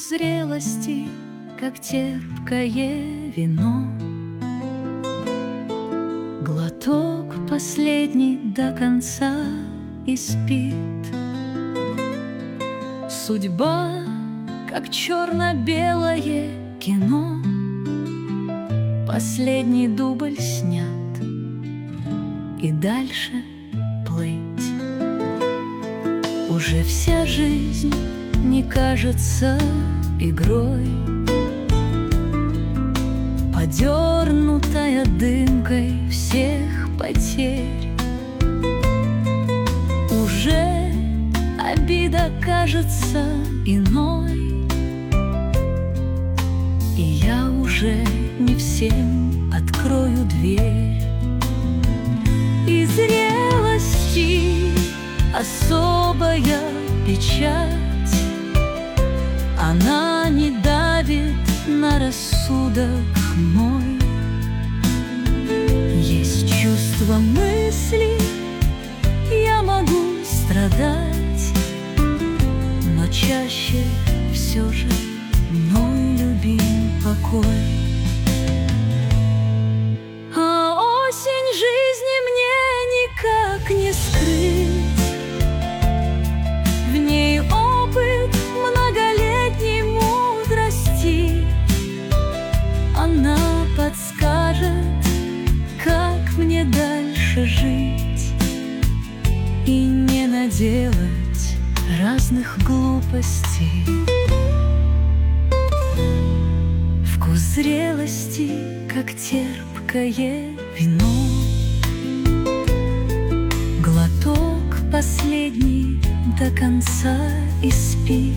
зрелости, как терпкое вино. Глоток последний до конца и спит. Судьба, как черно-белое кино. Последний дубль снят, и дальше плыть. Уже вся жизнь не кажется игрой, подернутая дымкой всех потерь. Уже обида кажется иной, и я уже не всем открою дверь. И зрелости особая печать, она не давит на рассудок мой. Есть чувства, мысли, я могу страдать, но чаще все же мной любим покой. А осень жизни мне никак не скрыть, в ней опыт многолетней мудрости. Она подскажет, как мне дальше жить и не наделать разных глупостей. Вкус зрелости, как терпкое вино. Глоток последний до конца и спит.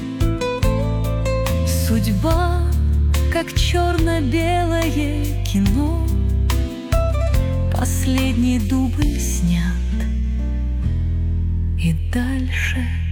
Судьба, как черно-белое кино. Последний дубль снят, и дальше